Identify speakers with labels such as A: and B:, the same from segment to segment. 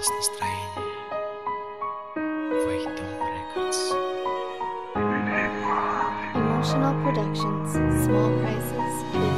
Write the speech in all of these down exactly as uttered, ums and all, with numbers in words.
A: поднялось настроение. Phantom Records.
B: Emotional Productions. Small prices, big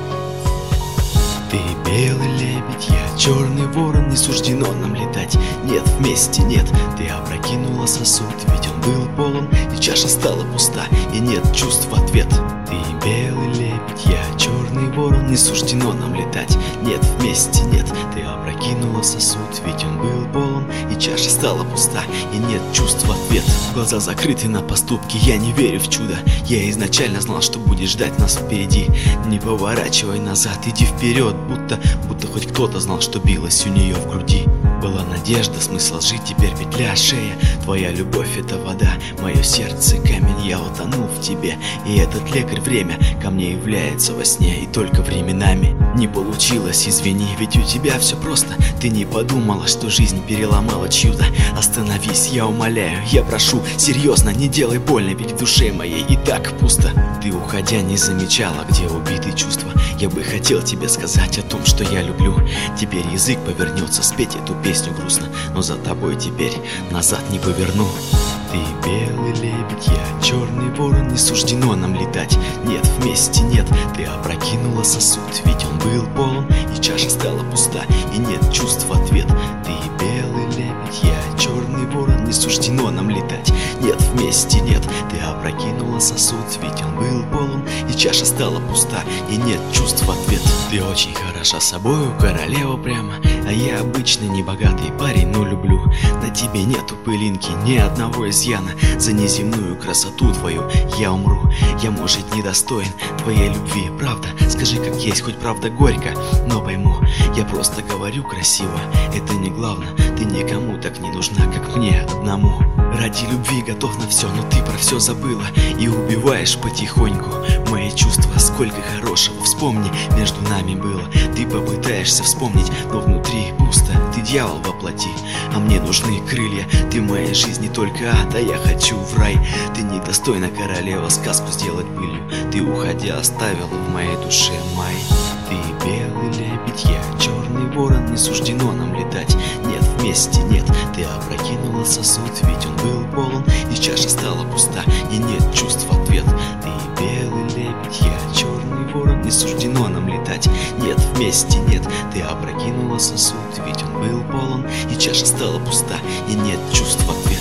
B: hits.
A: Ты белый лебедь, я черный ворон, не суждено нам летать. Нет, вместе нет, ты опрокинула сосуд, ведь он был полон, и чаша стала пуста, и нет чувств в ответ. Ты белый лебедь, я черный ворон, не суждено нам летать. Нет, вместе нет, ты опрокинула сосуд, ведь он был полон, и чаша стала пуста, и нет чувств в ответ. Глаза закрыты на поступки, я не верю в чудо. Я изначально знал, что будет ждать нас впереди. Не поворачивай назад, иди вперед, будто, будто хоть кто-то знал, что билось у нее в груди. Была надежда, смысл жить, теперь петля шея. Твоя любовь — это вода, мое сердце камень, я утонул в тебе. И этот лекарь время ко мне является во сне, и только временами. Не получилось, извини, ведь у тебя все просто. Ты не подумала, что жизнь переломала чью-то. Остановись, я умоляю, я прошу, серьезно, не делай больно, ведь в душе моей и так пусто. Ты, уходя, не замечала, где убиты чувства. Я бы хотел тебе сказать о том, что я люблю. Теперь язык повернется спеть эту песню грустно, но за тобой теперь назад не поверну. Ты белый лебедь, я черный ворон, не суждено нам летать. Нет, вместе нет, ты опрокинула сосуд, ведь он был полон, и чаша стала пуста, и нет чувств в ответ. Ты белый лебедь, я черный ворон, не суждено нам летать. Нет, вместе нет, ты опрокинула сосуд, ведь он был полон, и чаша стала пуста, и нет чувств в ответ. Ты очень хороша собою, королева прямо, а я обычный небогатый парень, но люблю. На тебе нету пылинки, ни одного изъяна. За неземную красоту твою я умру. Я, может, недостоин твоей любви, правда? Скажи, как есть, хоть правда горько, но пойму. Я просто говорю красиво, это не главное. Ты никому так не нужна, как мне одному. Ради любви готов на все, но ты про все забыла и убиваешь потихоньку мои чувства. Сколько хорошего, вспомни, между нами было. Ты попытаешься вспомнить, но внутри пусто. Ты дьявол во плоти, а мне нужны крылья. Ты в моей жизни только ад, а я хочу в рай. Ты недостойна, королева, сказку сделать былью. Ты, уходя, оставила в моей душе май. Ты белый лебедь, я черный ворон, не суждено нам летать. Нет, вместе нет, ты опрокинула сосуд, ведь он был полон, и чаша стала пуста, и нет чувств в ответ. Ты белый лебедь, я черный ворон, не суждено нам летать. Нет, вместе нет, ты опрокинула сосуд, ведь он был полон, и чаша стала пуста, и нет чувств в ответ.